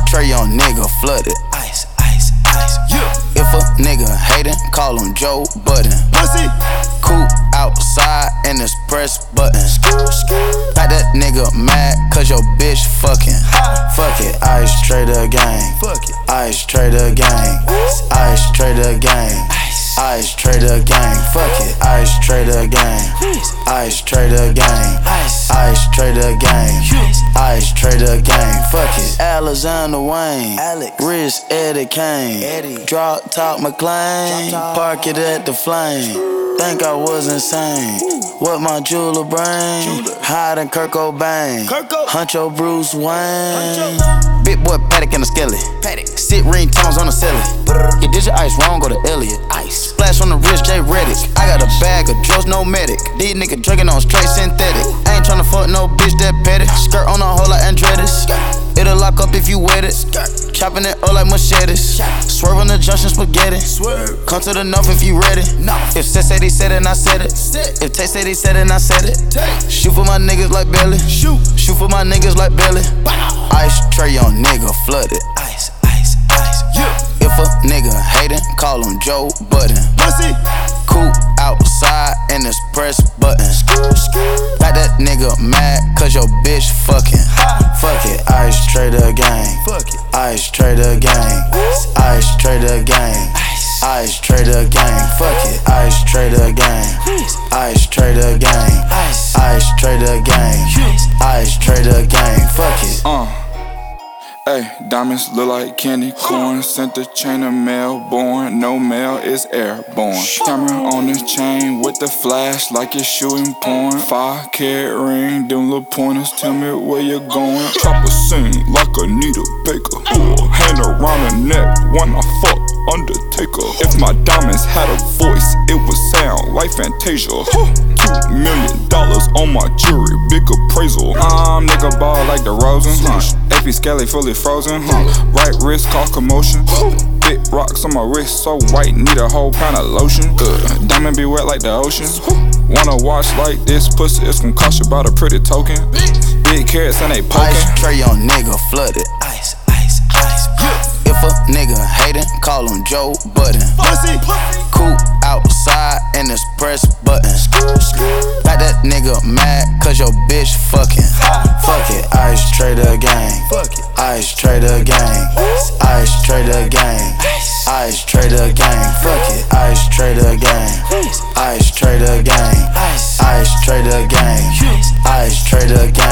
Tray on nigga flooded. Ice, ice, ice. Yeah. If a nigga hatin', call him Joe Budden. Pussy. Cool outside and it's press button. Got that nigga mad cause your bitch fucking. Fuck it, Ice Trader gang. Fuck it. Ice Trader gang. Ice Trader gang. Ice Trader gang. Fuck it, Ice Trader gang. Ice Trader gang. Ice Trader gang. Ice Trader gang. Fuck it. Alexander Wayne. Alex. Rich Eddie Kane. Eddie. Drop top McLean. Park it at the flame. Think I was insane. What my jeweler brain? Hiding Kurt Cobain. Huncho Bruce Wayne. Big boy Paddock in the skelly. Sit ringtones on the celly. You did your ice wrong, go to Elliot. Ice. Splash on the wrist, J Reddick. I got a bag of drugs, no medic. These niggas drinking on straight synthetic. I ain't tryna fuck no bitch that petty. Skirt on a hole like Andretti's. It'll lock up if you wet it. Chopping it up like machetes. Swerve on the junction spaghetti. Come to the north if you ready. If Seth said he said it, and I said it. If Tay said he said it, and I said it. Shoot for my niggas like Belly. Shoot for my niggas like Belly. Ice Tray on nigga flooded. Ice, ice, ice. Yeah. If a nigga hatin', call him Joe Budden. Pussy. Cool outside and it's press button. Got that nigga mad cause your bitch fucking. Fuck it, Ice Trader gang. Fuck it. Ice Trader gang. Ice Trader gang. Ice Trader gang. Fuck it, Ice Trader gang. Ice Trader gang. Ice Trader gang. Ice Trader gang. Fuck it. Hey, diamonds look like candy corn. Sent the chain of mail, born. No mail is airborne. Camera on this chain with the flash like it's shooting porn. 5-carat ring, them little pointers tell me where you're going. Chopper sing like Anita Baker. Hand around the neck when I fuck Undertaker. If my diamonds had a voice, it would sound like Fantasia. $2 million on my jewelry, big appraisal. Nigga ball like the Rosen. AP Skelly fully frozen. Right wrist cause commotion. Big rocks on my wrist, so white, need a whole pound of lotion. Diamond be wet like the ocean. Wanna watch like this pussy, it's gon' cost you about a pretty token. Big carrots and they poking. Ice Tray on nigga flooded. Ice, ice, ice. If a nigga hatin', call him Joe Budden. Pussy. Cool outside and it's press button. Got that nigga mad cause your bitch fucking. Fuck it, Ice Trader gang. Fuck it. Ice Trader gang. Ice Trader gang. Ice Trader gang. Fuck it, Ice Trader gang. Ice Trader gang. Ice Trader gang. Ice Trader gang.